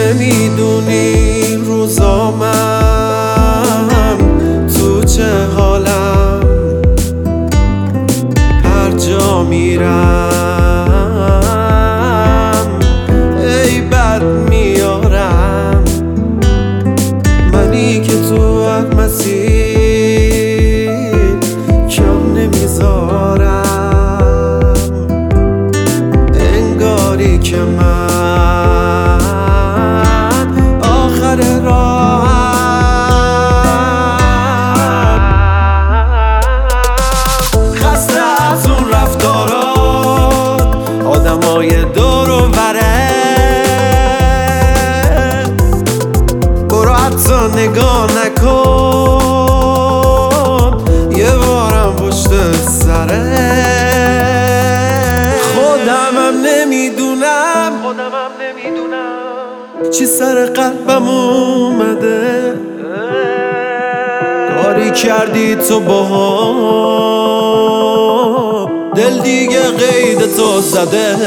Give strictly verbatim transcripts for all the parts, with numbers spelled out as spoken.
نمیدونی روزامم تو چه حالم، هر جا میرم ای بد میارم، منی که تو هر مسیر کم نمیذارم، انگاری که من آخر راهم، خسته از اون رفتارات آدمای دور و بره، برو حتی نگاه نکن یه بارم پشت سره، خودمم نمیدونم خودمم نمیدونم چی سر قلبم اومده، کاری کردی تو باها دل دیگه قید تو زده.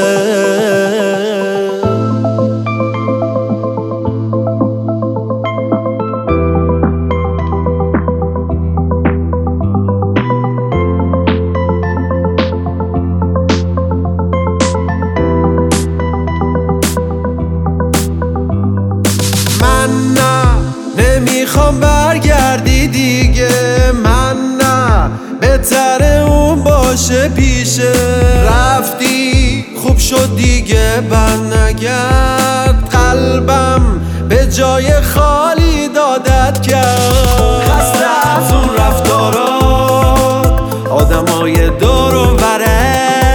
نمیخوام برگردی دیگه، من نه بهتره اون باشه پیشه، رفتی خوب شد دیگه بر نگرد، قلبم به جای خالی دادت کرد، خسته از اون رفتارات آدمای دور و بره،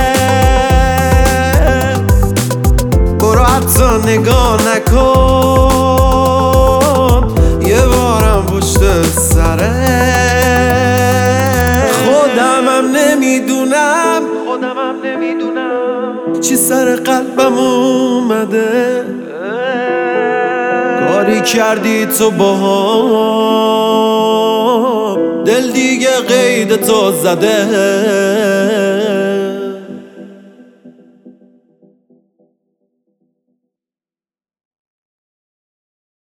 برو حتی نگاه نکن یه بارم پشت سره، خودمم نمیدونم خودمم نمیدونم چی سر قلبم اومده، کاری کردی تو باها دل دیگه قید تو زده.